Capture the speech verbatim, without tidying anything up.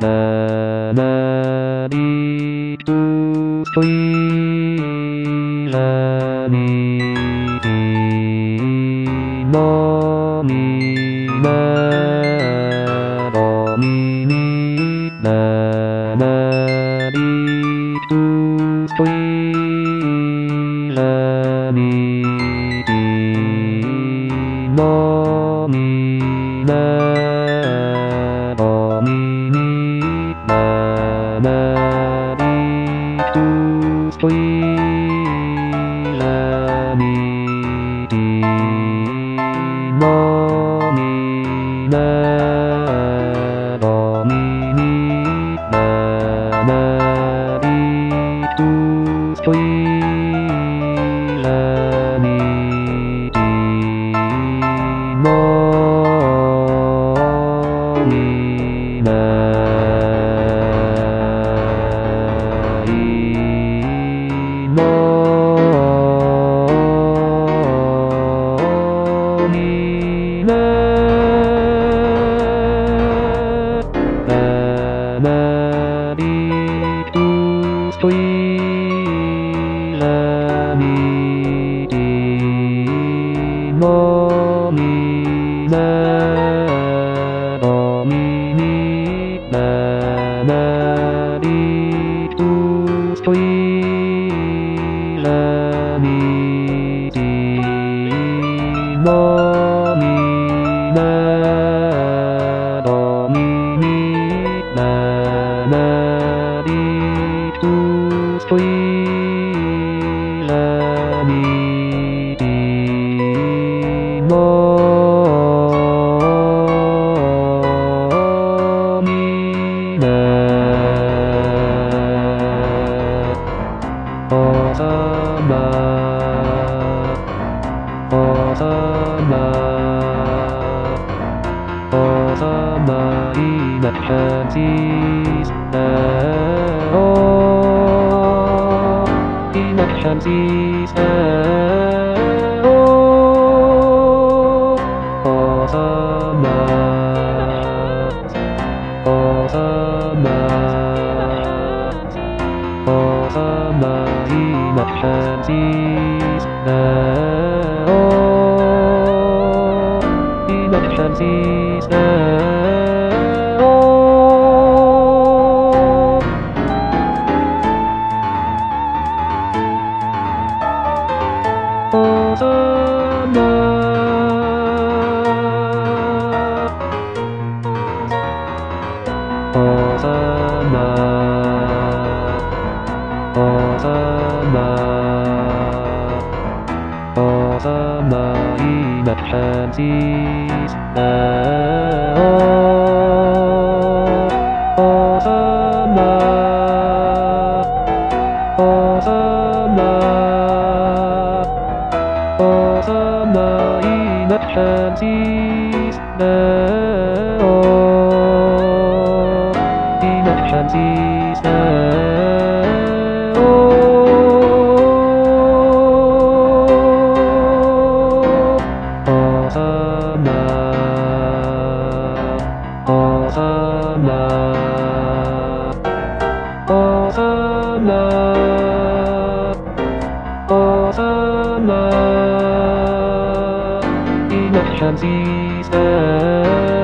なりとそいらにのみなどみにななりとそいらにのみなどみにななりとそいらにのみなどみにななりとそいらにのみないのみなななりとそいらにのみなどみにななりとそいらにのみなどみにななりとそいらにのみなおさまおさまおさまいなはじなおいなはじなおおさまおさまおさまいなはじなおいなはじなおおさまおさまおさまおさまいなはじなおおさまおさまおさまいなはじなおいなはじなおおさまおさまおさまおさまいなはじな